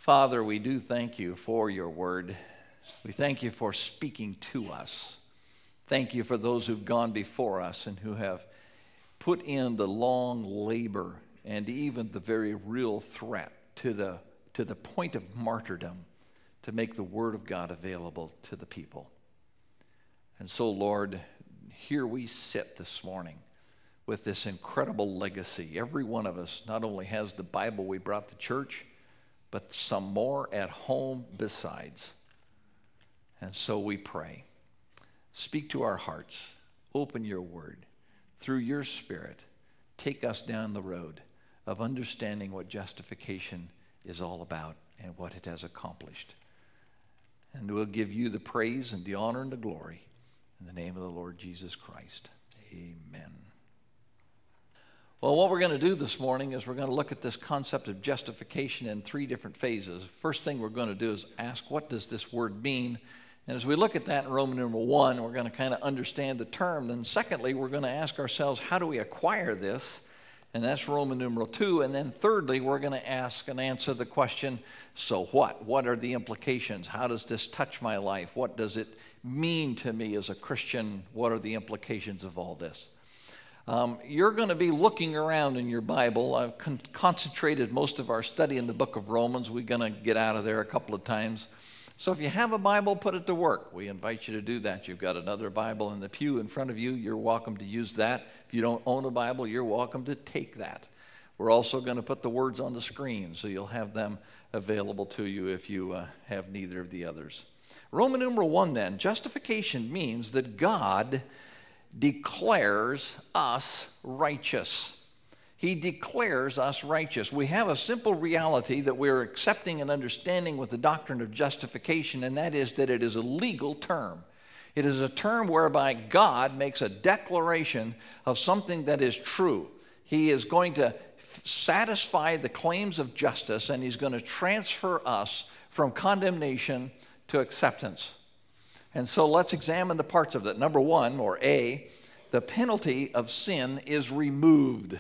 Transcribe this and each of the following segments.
Father, we do thank you for your word. We thank you for speaking to us. Thank you for those who've gone before us and who have put in the long labor and even the very real threat to the point of martyrdom to make the word of God available to the people. And so, Lord, here we sit this morning with this incredible legacy. Every one of us not only has the Bible we brought to church, but some more at home besides. And so we pray. Speak to our hearts. Open your word. Through your Spirit, take us down the road of understanding what justification is all about and what it has accomplished. And we'll give you the praise and the honor and the glory in the name of the Lord Jesus Christ. Amen. Well, what we're going to do this morning is we're going to look at this concept of justification in three different phases. First thing we're going to do is ask, what does this word mean? And as we look at that in Roman numeral 1, we're going to kind of understand the term. Then secondly, we're going to ask ourselves, how do we acquire this? And that's Roman numeral 2. And then thirdly, we're going to ask and answer the question, so what? What are the implications? How does this touch my life? What does it mean to me as a Christian? What are the implications of all this? You're going to be looking around in your Bible. I've concentrated most of our study in the book of Romans. We're going to get out of there a couple of times. So if you have a Bible, put it to work. We invite you to do that. You've got another Bible in the pew in front of you. You're welcome to use that. If you don't own a Bible, you're welcome to take that. We're also going to put the words on the screen, so you'll have them available to you if you have neither of the others. Roman numeral 1 then, justification means that God declares us righteous. He declares us righteous. We have a simple reality that we're accepting and understanding with the doctrine of justification, and that is that it is a legal term. It is a term whereby God makes a declaration of something that is true. He is going to satisfy the claims of justice, and he's going to transfer us from condemnation to acceptance. And so let's examine the parts of that. Number 1, or A, the penalty of sin is removed.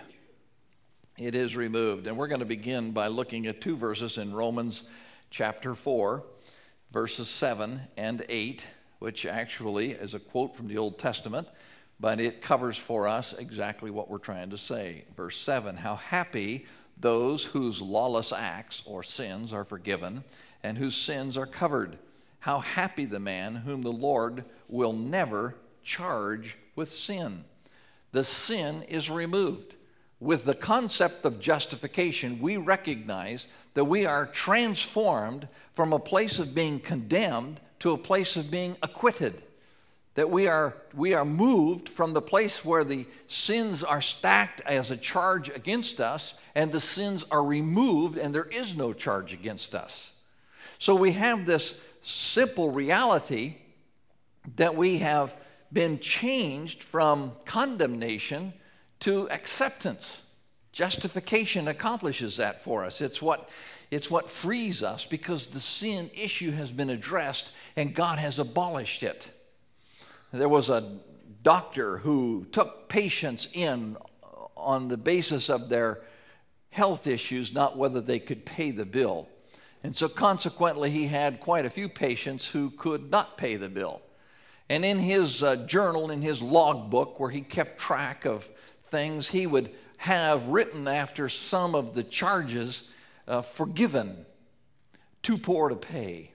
It is removed. And we're going to begin by looking at 2 verses in Romans chapter 4, verses 7 and 8, which actually is a quote from the Old Testament, but it covers for us exactly what we're trying to say. Verse 7, how happy those whose lawless acts or sins are forgiven and whose sins are covered. How happy the man whom the Lord will never charge with sin. The sin is removed. With the concept of justification, we recognize that we are transformed from a place of being condemned to a place of being acquitted. That we are moved from the place where the sins are stacked as a charge against us, and the sins are removed and there is no charge against us. So we have this simple reality that we have been changed from condemnation to acceptance. Justification accomplishes that for us. It's what frees us, because the sin issue has been addressed and God has abolished it. There was a doctor who took patients in on the basis of their health issues, not whether they could pay the bill. And so consequently, he had quite a few patients who could not pay the bill. And in his journal, in his logbook, where he kept track of things, he would have written after some of the charges, forgiven, too poor to pay.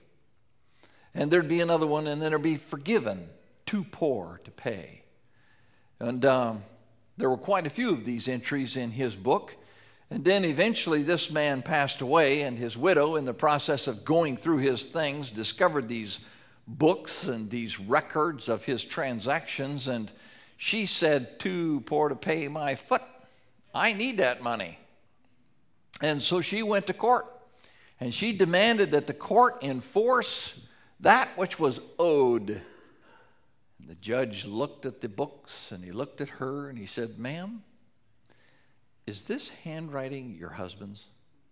And there'd be another one, and then there'd be forgiven, too poor to pay. And there were quite a few of these entries in his book. And then eventually this man passed away, and his widow, in the process of going through his things, discovered these books and these records of his transactions, and she said, too poor to pay my foot. I need that money. And so she went to court, and she demanded that the court enforce that which was owed. And the judge looked at the books, and he looked at her, and he said, ma'am, is this handwriting your husband's?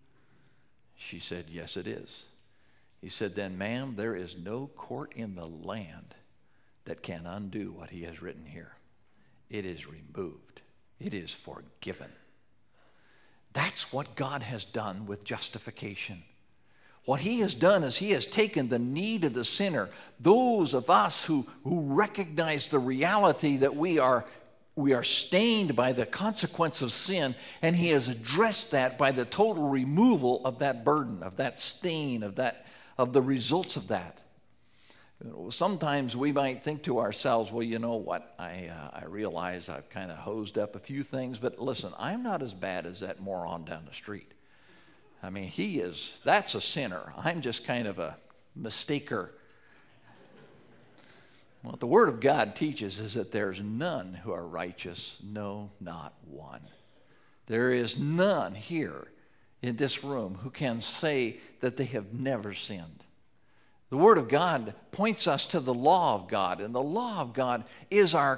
She said, yes, it is. He said, then, ma'am, there is no court in the land that can undo what he has written here. It is removed. It is forgiven. That's what God has done with justification. What he has done is he has taken the need of the sinner, those of us who recognize the reality that we are stained by the consequence of sin, and he has addressed that by the total removal of that burden, of that stain, of the results of that. Sometimes we might think to ourselves, well, you know what, I realize I've kind of hosed up a few things, but listen, I'm not as bad as that moron down the street. I mean, that's a sinner. I'm just kind of a mistaker. What the Word of God teaches is that there's none who are righteous, no, not one. There is none here in this room who can say that they have never sinned. The Word of God points us to the law of God, and the law of God is our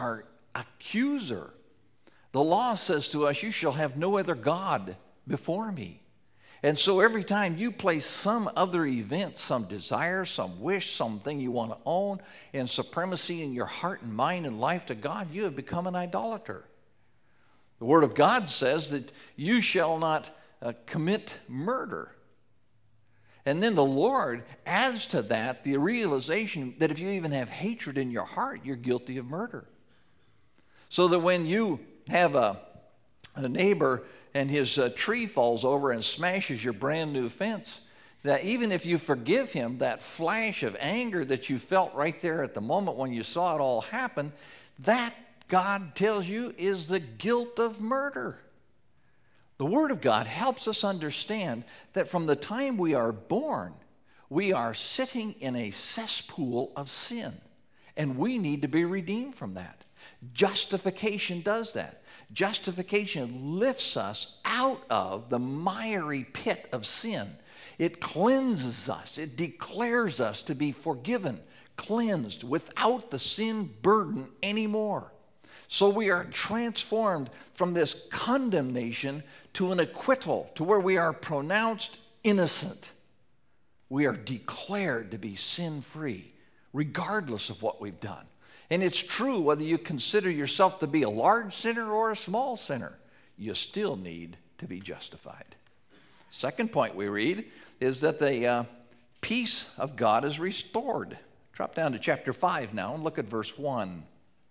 accuser. The law says to us, you shall have no other God before me. And so every time you place some other event, some desire, some wish, something you want to own, in supremacy in your heart and mind and life to God, you have become an idolater. The Word of God says that you shall not commit murder. And then the Lord adds to that the realization that if you even have hatred in your heart, you're guilty of murder. So that when you have a neighbor and his tree falls over and smashes your brand new fence, that even if you forgive him, that flash of anger that you felt right there at the moment when you saw it all happen, that, God tells you, is the guilt of murder. The Word of God helps us understand that from the time we are born, we are sitting in a cesspool of sin, and we need to be redeemed from that. Justification does that. Justification lifts us out of the miry pit of sin. It cleanses us. It declares us to be forgiven, cleansed, without the sin burden anymore. So we are transformed from this condemnation to an acquittal, to where we are pronounced innocent. We are declared to be sin-free, regardless of what we've done. And it's true whether you consider yourself to be a large sinner or a small sinner, you still need to be justified. Second point we read is that the peace of God is restored. Drop down to chapter 5 now and look at verse 1.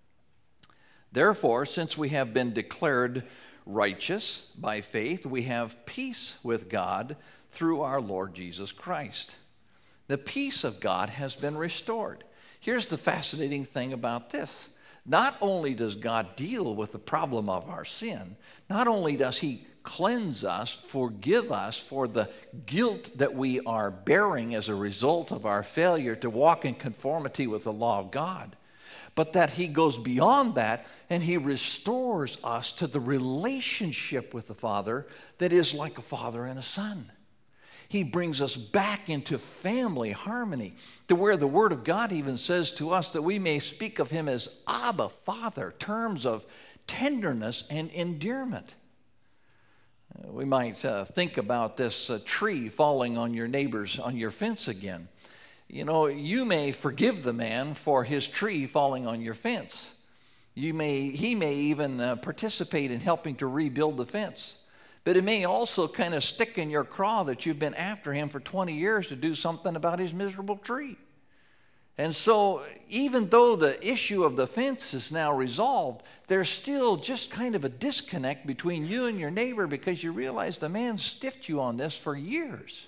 Therefore, since we have been declared righteous by faith, we have peace with God through our Lord Jesus Christ. The peace of God has been restored. Here's the fascinating thing about this. Not only does God deal with the problem of our sin, not only does he cleanse us, forgive us for the guilt that we are bearing as a result of our failure to walk in conformity with the law of God, but that he goes beyond that and he restores us to the relationship with the Father that is like a father and a son. He brings us back into family harmony, to where the Word of God even says to us that we may speak of him as Abba, Father, terms of tenderness and endearment. We might think about this tree falling on your fence again. You know, you may forgive the man for his tree falling on your fence. He may even participate in helping to rebuild the fence. But it may also kind of stick in your craw that you've been after him for 20 years to do something about his miserable tree. And so even though the issue of the fence is now resolved, there's still just kind of a disconnect between you and your neighbor, because you realize the man stiffed you on this for years.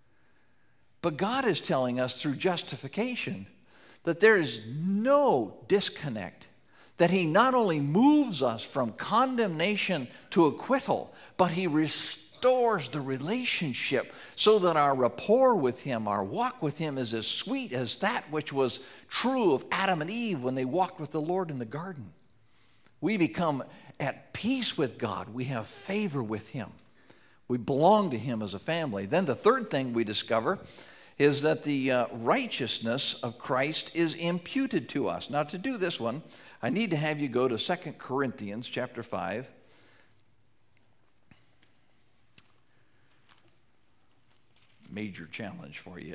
But God is telling us through justification that there is no disconnect, that he not only moves us from condemnation to acquittal, but he restores the relationship so that our rapport with him, our walk with him, is as sweet as that which was true of Adam and Eve when they walked with the Lord in the garden. We become at peace with God. We have favor with him. We belong to him as a family. Then the third thing we discover is that the righteousness of Christ is imputed to us. Now, to do this one, I need to have you go to 2 Corinthians chapter 5. Major challenge for you.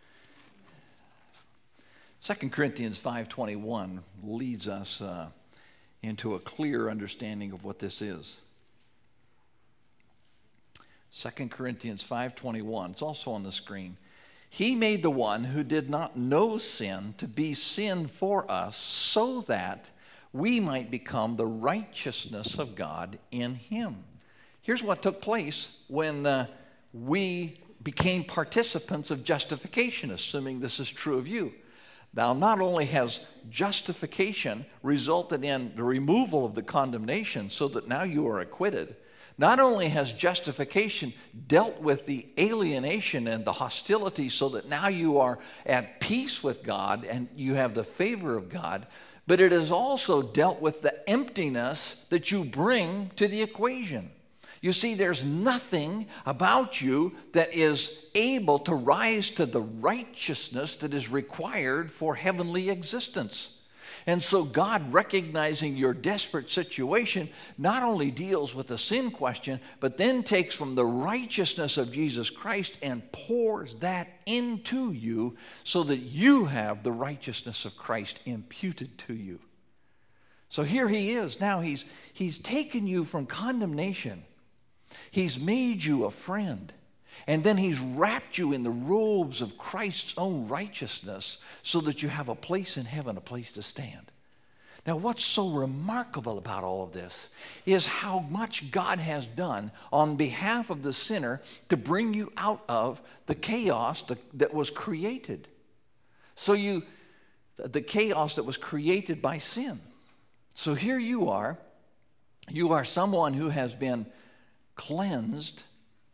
2 Corinthians 5:21 leads us into a clear understanding of what this is. 2 Corinthians 5:21. It's also on the screen. He made the one who did not know sin to be sin for us, so that we might become the righteousness of God in him. Here's what took place when we became participants of justification, assuming this is true of you. Now, not only has justification resulted in the removal of the condemnation so that now you are acquitted, not only has justification dealt with the alienation and the hostility so that now you are at peace with God and you have the favor of God, but it has also dealt with the emptiness that you bring to the equation. You see, there's nothing about you that is able to rise to the righteousness that is required for heavenly existence. And so God, recognizing your desperate situation, not only deals with the sin question, but then takes from the righteousness of Jesus Christ and pours that into you so that you have the righteousness of Christ imputed to you. So here he is. Now he's taken you from condemnation. He's made you a friend. And then he's wrapped you in the robes of Christ's own righteousness so that you have a place in heaven, a place to stand. Now, what's so remarkable about all of this is how much God has done on behalf of the sinner to bring you out of the chaos that was created. So the chaos that was created by sin. So here you are someone who has been cleansed,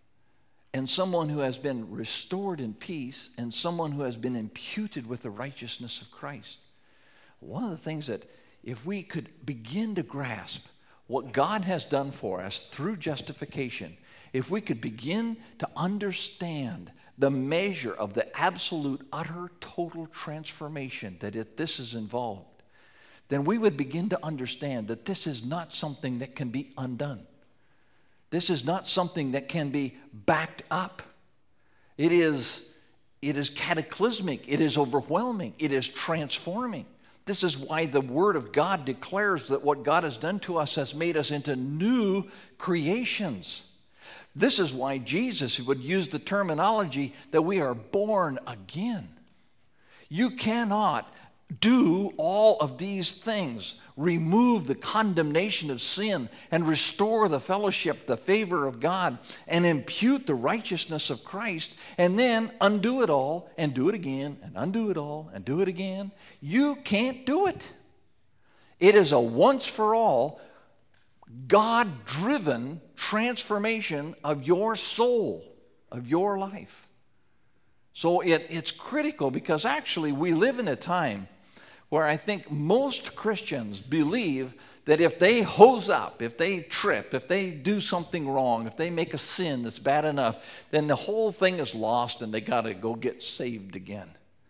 and someone who has been restored in peace, and someone who has been imputed with the righteousness of Christ. One of the things that if we could begin to grasp what God has done for us through justification, if we could begin to understand the measure of the absolute, utter, total transformation that this is involved, then we would begin to understand that this is not something that can be undone. This is not something that can be backed up. It is cataclysmic. It is overwhelming. It is transforming. This is why the Word of God declares that what God has done to us has made us into new creations. This is why Jesus would use the terminology that we are born again. You cannot do all of these things, remove the condemnation of sin and restore the fellowship, the favor of God, and impute the righteousness of Christ, and then undo it all and do it again and undo it all and do it again. You can't do it. It is a once-for-all, God-driven transformation of your soul, of your life. So it's critical because actually we live in a time where I think most Christians believe that if they hose up, if they trip, if they do something wrong, if they make a sin that's bad enough, then the whole thing is lost and they got to go get saved again.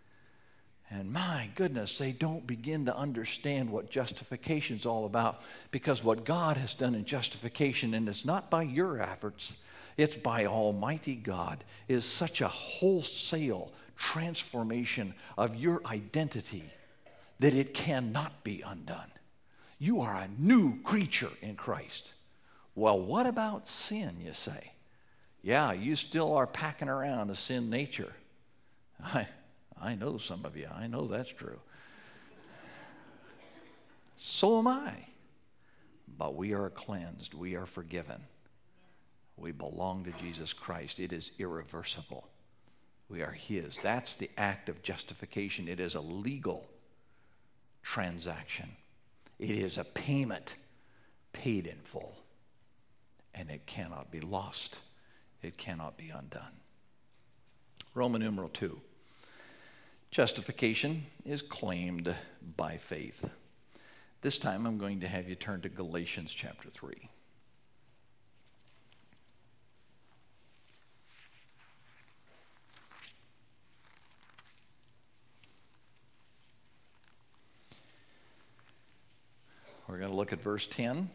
And my goodness, they don't begin to understand what justification is all about, because what God has done in justification, and it's not by your efforts, it's by Almighty God, is such a wholesale transformation of your identity that it cannot be undone. You are a new creature in Christ. Well, what about sin, you say? Yeah, you still are packing around a sin nature. I know some of you. I know that's true. So am I. But we are cleansed. We are forgiven. We belong to Jesus Christ. It is irreversible. We are His. That's the act of justification. It is a legal transaction. It is a payment paid in full. And it cannot be lost. It cannot be undone. Roman numeral 2. Justification is claimed by faith. This time I'm going to have you turn to Galatians chapter 3. We're going to look at verse 10.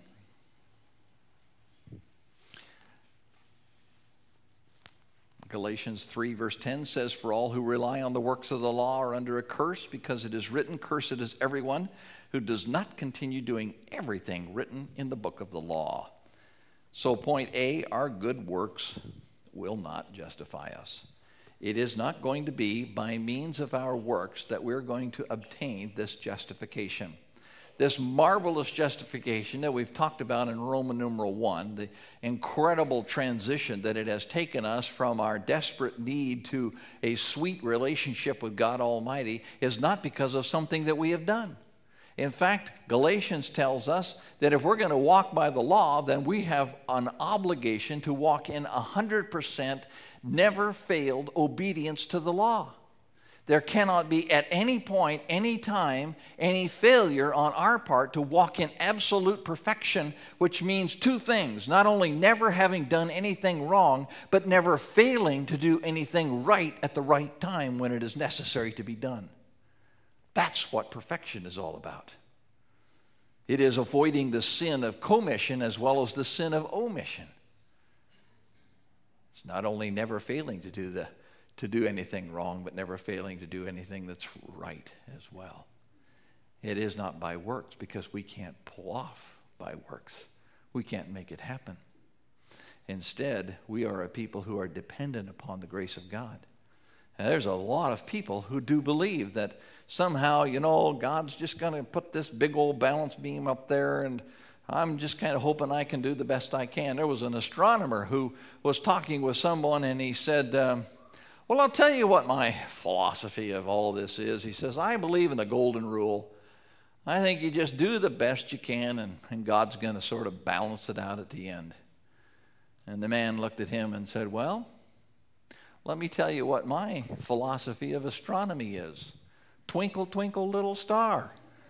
Galatians 3 verse 10 says, "For all who rely on the works of the law are under a curse, because it is written, 'Cursed is everyone who does not continue doing everything written in the book of the law.'" So point A, our good works will not justify us. It is not going to be by means of our works that we're going to obtain this justification. This marvelous justification that we've talked about in Roman numeral 1, the incredible transition that it has taken us from our desperate need to a sweet relationship with God Almighty, is not because of something that we have done. In fact, Galatians tells us that if we're going to walk by the law, then we have an obligation to walk in 100% never failed obedience to the law. There cannot be at any point, any time, any failure on our part to walk in absolute perfection, which means two things: not only never having done anything wrong, but never failing to do anything right at the right time when it is necessary to be done. That's what perfection is all about. It is avoiding the sin of commission as well as the sin of omission. It's not only never failing to do anything wrong, but never failing to do anything that's right as well. It is not by works, because we can't pull off by works. We can't make it happen. Instead, we are a people who are dependent upon the grace of God. And there's a lot of people who do believe that somehow, God's just going to put this big old balance beam up there, and I'm just kind of hoping I can do the best I can. There was an astronomer who was talking with someone, and he said, well, I'll tell you what my philosophy of all this is. He says, I believe in the golden rule. I think you just do the best you can, and God's going to sort of balance it out at the end. And the man looked at him and said, well, let me tell you what my philosophy of astronomy is. Twinkle, twinkle, little star.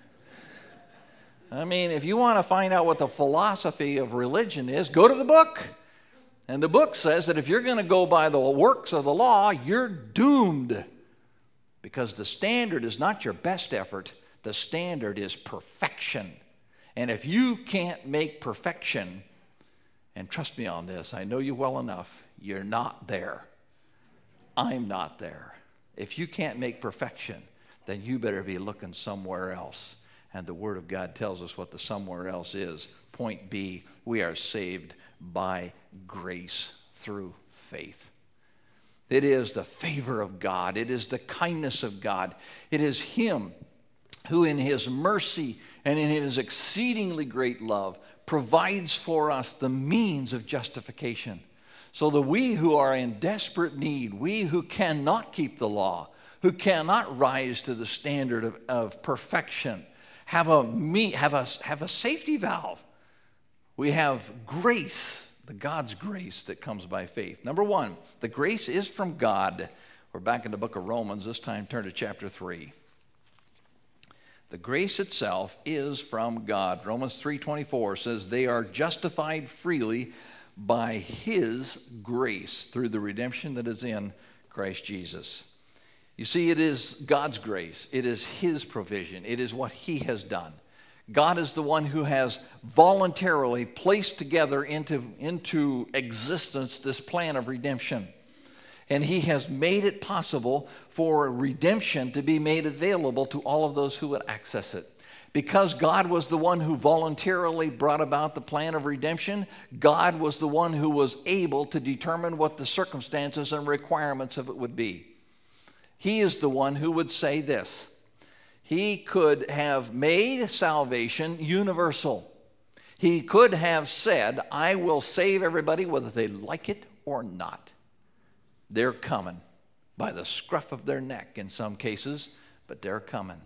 I mean, if you want to find out what the philosophy of religion is, go to the book. And the book says that if you're going to go by the works of the law, you're doomed. Because the standard is not your best effort. The standard is perfection. And if you can't make perfection, and trust me on this, I know you well enough, you're not there. I'm not there. If you can't make perfection, then you better be looking somewhere else. And the Word of God tells us what the somewhere else is. Point B, we are saved by grace through faith. It is the favor of God. It is the kindness of God. It is Him who in His mercy and in His exceedingly great love provides for us the means of justification. So that we who are in desperate need, we who cannot keep the law, who cannot rise to the standard of perfection, have a safety valve. We have grace, the God's grace that comes by faith. Number one, the grace is from God. We're back in the book of Romans. This time turn to chapter 3. The grace itself is from God. Romans 3:24 says, they are justified freely by His grace through the redemption that is in Christ Jesus. You see, it is God's grace. It is His provision. It is what He has done. God is the one who has voluntarily placed together into existence this plan of redemption. And He has made it possible for redemption to be made available to all of those who would access it. Because God was the one who voluntarily brought about the plan of redemption, God was the one who was able to determine what the circumstances and requirements of it would be. He is the one who would say this. He could have made salvation universal. He could have said, I will save everybody whether they like it or not. They're coming by the scruff of their neck in some cases, but they're coming.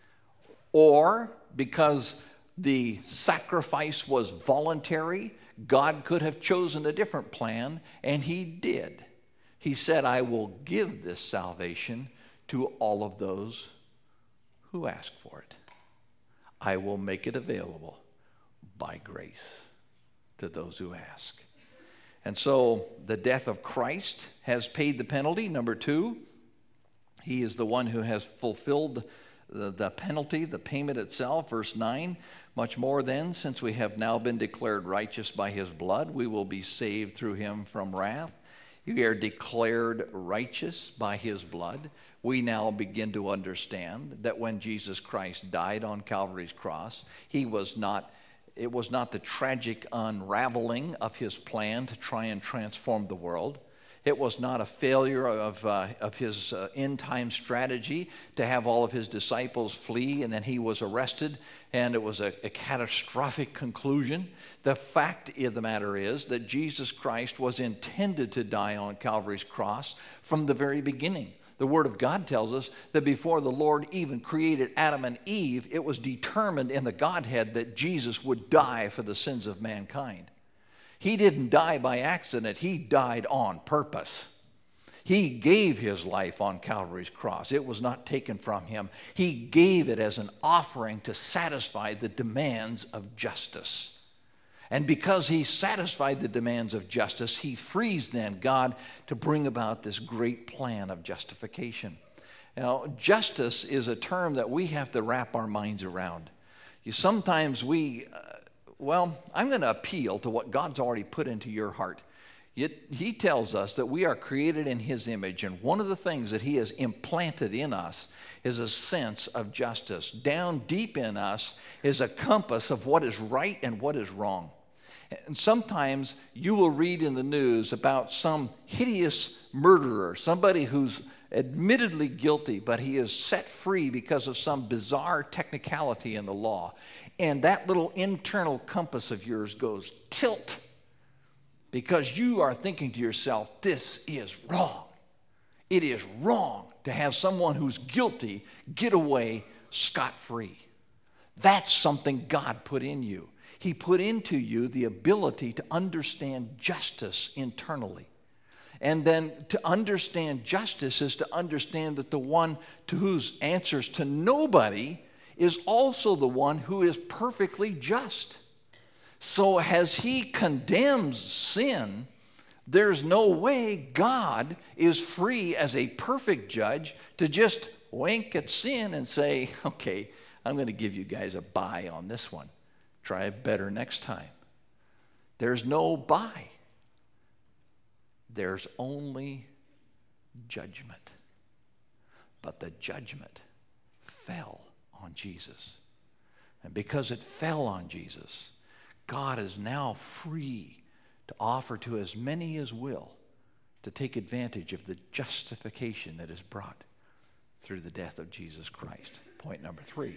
Or because the sacrifice was voluntary, God could have chosen a different plan, and He did. He said, I will give this salvation to all of those who ask for it. I will make it available by grace to those who ask. And so the death of Christ has paid the penalty. Number two, He is the one who has fulfilled the penalty, the payment itself. Verse 9, much more then, since we have now been declared righteous by His blood, we will be saved through Him from wrath. We are declared righteous by His blood. We now begin to understand that when Jesus Christ died on Calvary's cross, it was not the tragic unraveling of His plan to try and transform the world. It was not a failure of his end-time strategy to have all of his disciples flee, and then he was arrested, and it was a catastrophic conclusion. The fact of the matter is that Jesus Christ was intended to die on Calvary's cross from the very beginning. The Word of God tells us that before the Lord even created Adam and Eve, it was determined in the Godhead that Jesus would die for the sins of mankind. He didn't die by accident. He died on purpose. He gave his life on Calvary's cross. It was not taken from him. He gave it as an offering to satisfy the demands of justice. And because he satisfied the demands of justice, he frees then God to bring about this great plan of justification. Now, justice is a term that we have to wrap our minds around. Sometimes I'm going to appeal to what God's already put into your heart. He tells us that we are created in his image, and one of the things that he has implanted in us is a sense of justice. Down deep in us is a compass of what is right and what is wrong. And sometimes you will read in the news about some hideous murderer, somebody who's admittedly guilty, but he is set free because of some bizarre technicality in the law. And that little internal compass of yours goes tilt because you are thinking to yourself, this is wrong. It is wrong to have someone who's guilty get away scot-free. That's something God put in you. He put into you the ability to understand justice internally. And then to understand justice is to understand that the one to whose answers to nobody is also the one who is perfectly just. So as he condemns sin, there's no way God is free as a perfect judge to just wink at sin and say, okay, I'm going to give you guys a bye on this one. Try it better next time. There's no bye. There's only judgment. But the judgment fell on Jesus. And because it fell on Jesus, God is now free to offer to as many as will to take advantage of the justification that is brought through the death of Jesus Christ. Point number 3.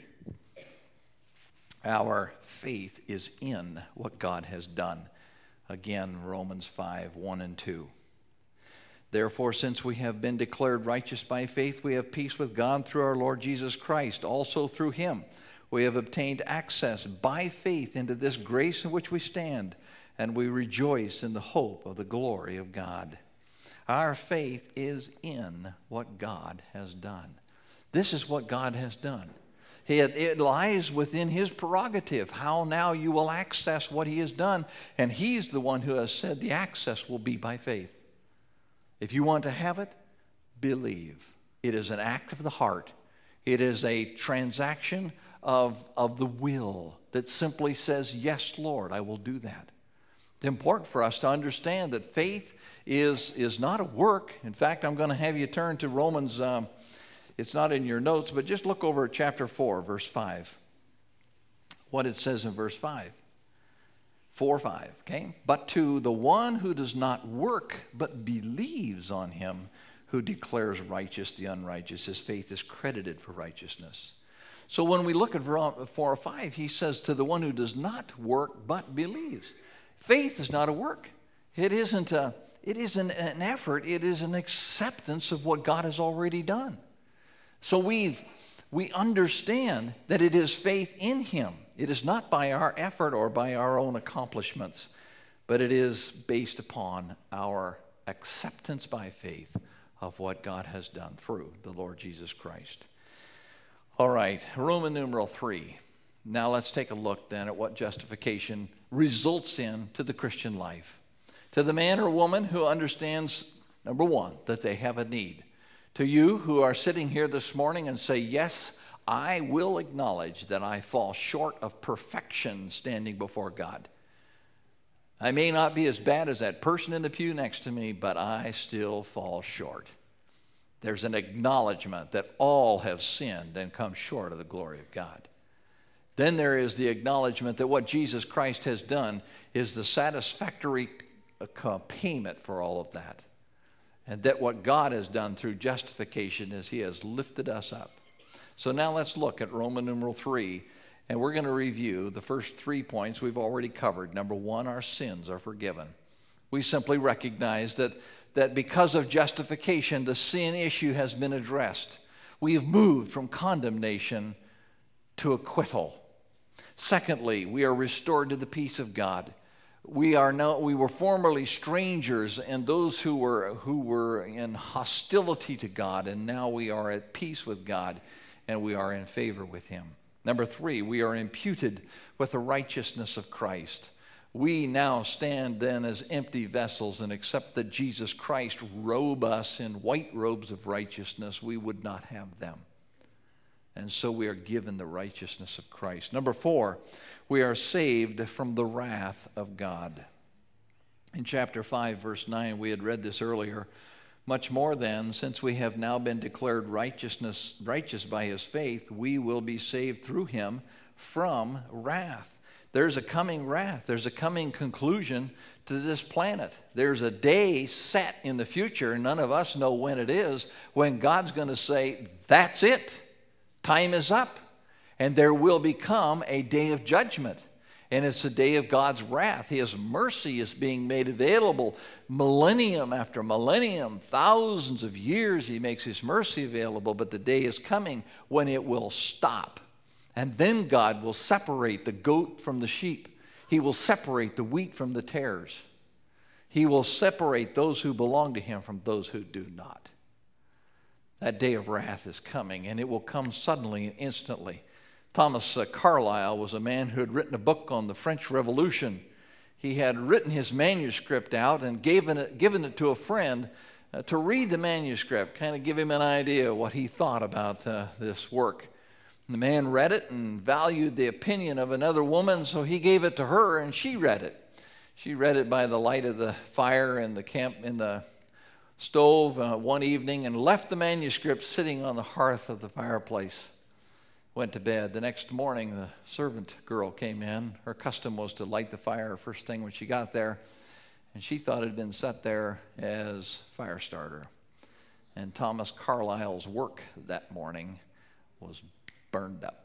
Our faith is in what God has done. Again, Romans 5, 1 and 2. Therefore, since we have been declared righteous by faith, we have peace with God through our Lord Jesus Christ. Also through him, we have obtained access by faith into this grace in which we stand, and we rejoice in the hope of the glory of God. Our faith is in what God has done. This is what God has done. It lies within his prerogative, how now you will access what he has done, and he's the one who has said the access will be by faith. If you want to have it, believe. It is an act of the heart. It is a transaction of the will that simply says, yes, Lord, I will do that. It's important for us to understand that faith is not a work. In fact, I'm going to have you turn to Romans, it's not in your notes, but just look over at chapter 4, verse 5. What it says in verse 5. 4:5, okay? But to the one who does not work, but believes on him who declares righteous the unrighteous, his faith is credited for righteousness. So when we look at 4:5, he says to the one who does not work, but believes. Faith is not a work. It isn't an effort. It is an acceptance of what God has already done. So we understand that it is faith in him. It is not by our effort or by our own accomplishments, but it is based upon our acceptance by faith of what God has done through the Lord Jesus Christ. All right, Roman numeral 3. Now let's take a look then at what justification results in to the Christian life. To the man or woman who understands, number 1, that they have a need. To you who are sitting here this morning and say, yes, I will acknowledge that I fall short of perfection standing before God. I may not be as bad as that person in the pew next to me, but I still fall short. There's an acknowledgement that all have sinned and come short of the glory of God. Then there is the acknowledgement that what Jesus Christ has done is the satisfactory payment for all of that. And that what God has done through justification is he has lifted us up. So now let's look at Roman numeral 3, and we're going to review the first 3 points we've already covered. Number 1, our sins are forgiven. We simply recognize that because of justification, the sin issue has been addressed. We have moved from condemnation to acquittal. Secondly, we are restored to the peace of God. We were formerly strangers and those who were in hostility to God, and now we are at peace with God and we are in favor with him. Number 3, we are imputed with the righteousness of Christ. We now stand then as empty vessels and accept that Jesus Christ robe us in white robes of righteousness. We would not have them. And so we are given the righteousness of Christ. Number 4, we are saved from the wrath of God. In chapter 5, verse 9, we had read this earlier. Much more then, since we have now been declared righteous by his faith, we will be saved through him from wrath. There's a coming wrath. There's a coming conclusion to this planet. There's a day set in the future, and none of us know when it is, when God's going to say, that's it. Time is up. And there will become a day of judgment. And it's a day of God's wrath. His mercy is being made available millennium after millennium. Thousands of years he makes his mercy available, but the day is coming when it will stop. And then God will separate the goat from the sheep. He will separate the wheat from the tares. He will separate those who belong to him from those who do not. That day of wrath is coming, and it will come suddenly and instantly. Thomas Carlyle was a man who had written a book on the French Revolution. He had written his manuscript out and given it to a friend to read the manuscript, kind of give him an idea of what he thought about this work. And the man read it and valued the opinion of another woman, so he gave it to her, and she read it. She read it by the light of the fire in the stove one evening and left the manuscript sitting on the hearth of the fireplace. Went to bed. The next morning, the servant girl came in. Her custom was to light the fire first thing when she got there, and she thought it had been set there as fire starter. And Thomas Carlyle's work that morning was burned up.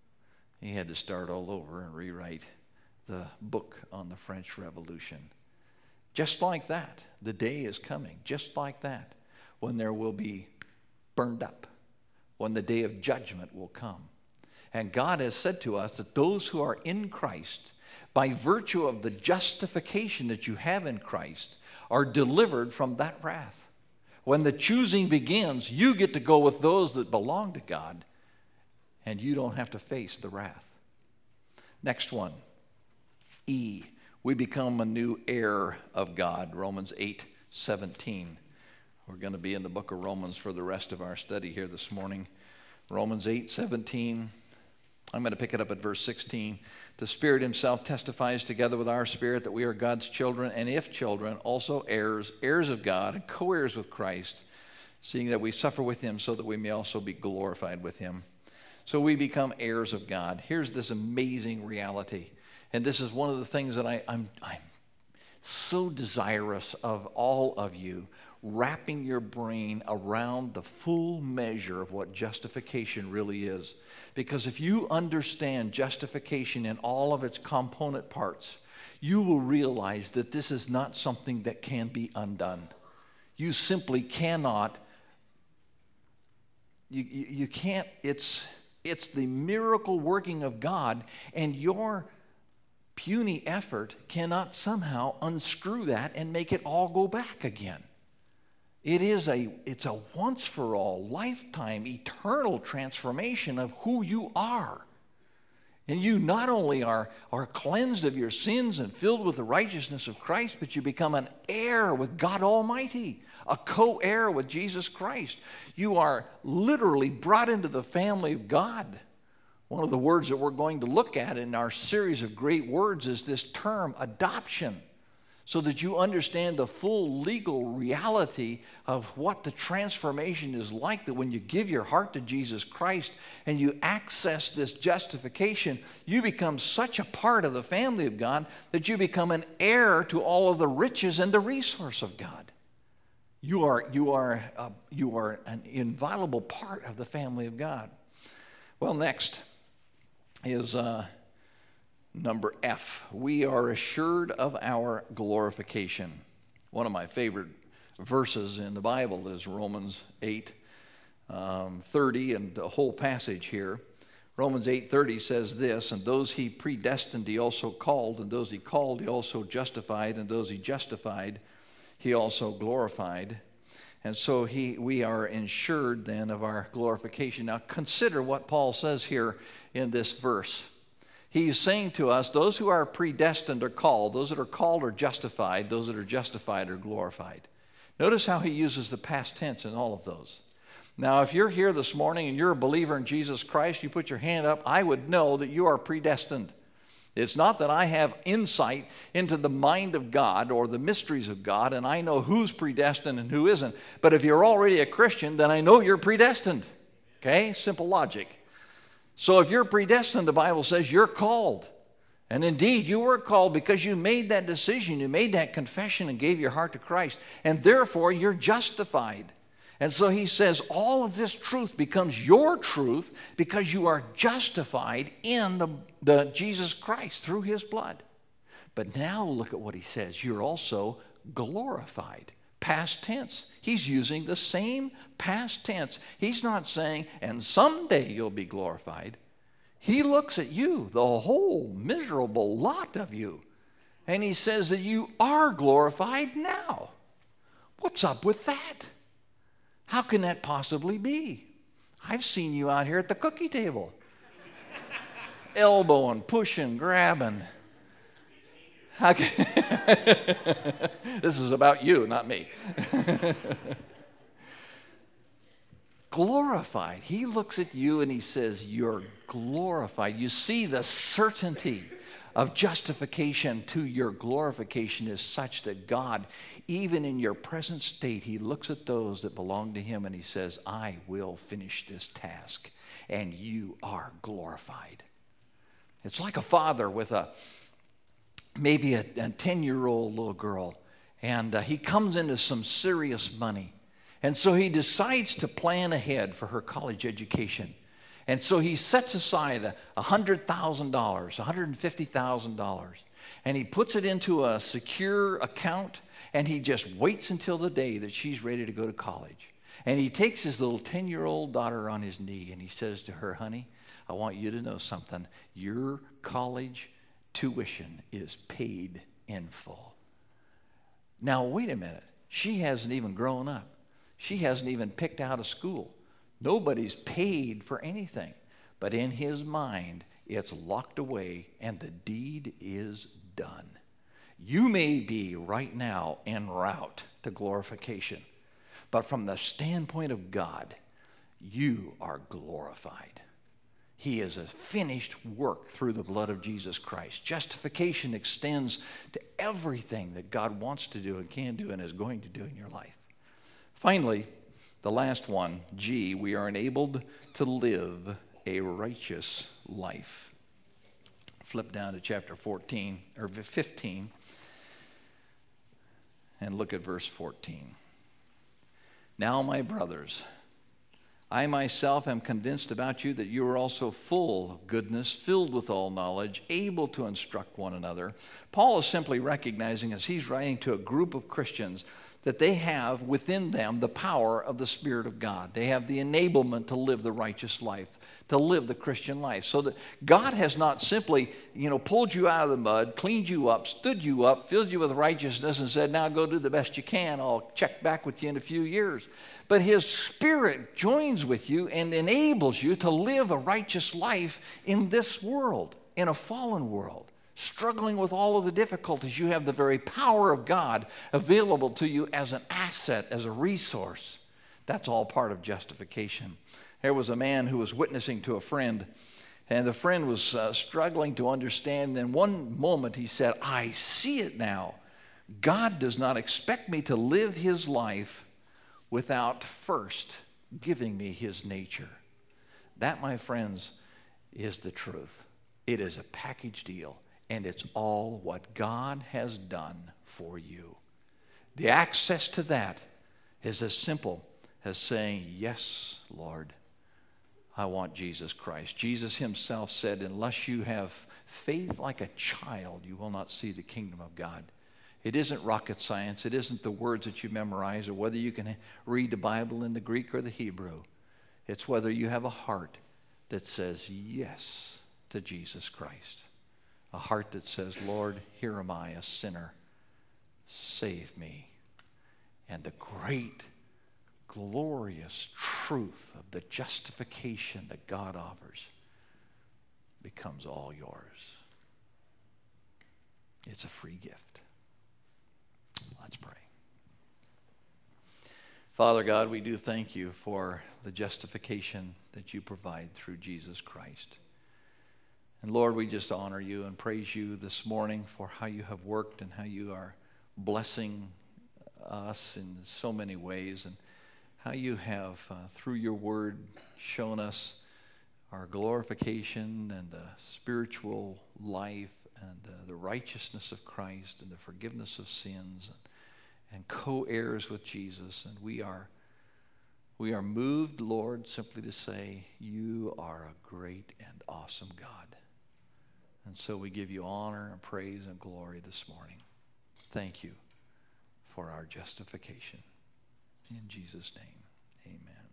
He had to start all over and rewrite the book on the French Revolution. Just like that, the day is coming, just like that, when there will be burned up, when the day of judgment will come. And God has said to us that those who are in Christ, by virtue of the justification that you have in Christ, are delivered from that wrath. When the choosing begins, you get to go with those that belong to God, and you don't have to face the wrath. Next one, E. We become a new heir of God, Romans 8:17. We're going to be in the book of Romans for the rest of our study here this morning. Romans 8:17. I'm going to pick it up at verse 16. The Spirit himself testifies together with our spirit that we are God's children, and if children, also heirs, heirs of God, and co-heirs with Christ, seeing that we suffer with him so that we may also be glorified with him. So we become heirs of God. Here's this amazing reality. And this is one of the things that I'm so desirous of all of you wrapping your brain around the full measure of what justification really is. Because if you understand justification in all of its component parts, you will realize that this is not something that can be undone. You simply cannot. You can't. It's the miracle working of God, and your puny effort cannot somehow unscrew that and make it all go back again. It's a once-for-all, lifetime, eternal transformation of who you are. And you not only are cleansed of your sins and filled with the righteousness of Christ, but you become an heir with God Almighty, a co-heir with Jesus Christ. You are literally brought into the family of God. One of the words that we're going to look at in our series of great words is this term, adoption, so that you understand the full legal reality of what the transformation is like, that when you give your heart to Jesus Christ and you access this justification, you become such a part of the family of God that you become an heir to all of the riches and the resource of God. You are an inviolable part of the family of God. Well, next is number F. We are assured of our glorification. One of my favorite verses in the Bible is Romans 8:30, and the whole passage here. Romans 8:30 says this, and those he predestined he also called, and those he called he also justified, and those he justified he also glorified. And so we are ensured then of our glorification. Now consider what Paul says here in this verse. He's saying to us, those who are predestined are called. Those that are called are justified. Those that are justified are glorified. Notice how he uses the past tense in all of those. Now, if you're here this morning and you're a believer in Jesus Christ, you put your hand up, I would know that you are predestined. It's not that I have insight into the mind of God or the mysteries of God, and I know who's predestined and who isn't. But if you're already a Christian, then I know you're predestined. Okay? Simple logic. So if you're predestined, the Bible says you're called. And indeed, you were called because you made that decision, you made that confession and gave your heart to Christ. And therefore, you're justified. And so he says all of this truth becomes your truth because you are justified in the Jesus Christ through his blood. But now look at what he says. You're also glorified. Past tense. He's using the same past tense. He's not saying, and someday you'll be glorified. He looks at you, the whole miserable lot of you, and he says that you are glorified now. What's up with that? How can that possibly be? I've seen you out here at the cookie table, elbowing, pushing, grabbing. This is about you, not me. Glorified. He looks at you and he says, you're glorified. You see, the certainty of justification to your glorification is such that God, even in your present state, he looks at those that belong to him and he says, I will finish this task, and you are glorified. It's like a father with maybe a 10-year-old little girl, and he comes into some serious money. And so he decides to plan ahead for her college education. And so he sets aside $100,000, $150,000, and he puts it into a secure account, and he just waits until the day that she's ready to go to college. And he takes his little 10-year-old daughter on his knee, and he says to her, honey, I want you to know something. Your college tuition is paid in full. Now, wait a minute. She hasn't even grown up. She hasn't even picked out a school. Nobody's paid for anything. But in his mind, it's locked away, and the deed is done. You may be right now en route to glorification, but from the standpoint of God, you are glorified. He is a finished work through the blood of Jesus Christ. Justification extends to everything that God wants to do and can do and is going to do in your life. Finally, the last one, G, we are enabled to live a righteous life. Flip down to chapter 14 or 15 and look at verse 14. Now, my brothers, I myself am convinced about you that you are also full of goodness, filled with all knowledge, able to instruct one another. Paul is simply recognizing, as he's writing to a group of Christians, that they have within them the power of the Spirit of God. They have the enablement to live the righteous life, to live the Christian life. So that God has not simply, pulled you out of the mud, cleaned you up, stood you up, filled you with righteousness, and said, now go do the best you can. I'll check back with you in a few years. But his Spirit joins with you and enables you to live a righteous life in this world, in a fallen world. Struggling with all of the difficulties, you have the very power of God available to you as an asset, as a resource. That's all part of justification. There was a man who was witnessing to a friend, and the friend was struggling to understand. And in one moment he said, I see it now. God does not expect me to live his life without first giving me his nature. That, my friends, is the truth. It is a package deal. And it's all what God has done for you. The access to that is as simple as saying, yes, Lord, I want Jesus Christ. Jesus himself said, unless you have faith like a child, you will not see the kingdom of God. It isn't rocket science. It isn't the words that you memorize or whether you can read the Bible in the Greek or the Hebrew. It's whether you have a heart that says yes to Jesus Christ. A heart that says, Lord, here am I, a sinner. Save me. And the great, glorious truth of the justification that God offers becomes all yours. It's a free gift. Let's pray. Father God, we do thank you for the justification that you provide through Jesus Christ. And Lord, we just honor you and praise you this morning for how you have worked and how you are blessing us in so many ways, and how you have, through your word, shown us our glorification and the spiritual life and the righteousness of Christ and the forgiveness of sins and co-heirs with Jesus. And we are moved, Lord, simply to say, you are a great and awesome God. And so we give you honor and praise and glory this morning. Thank you for our justification. In Jesus' name, amen.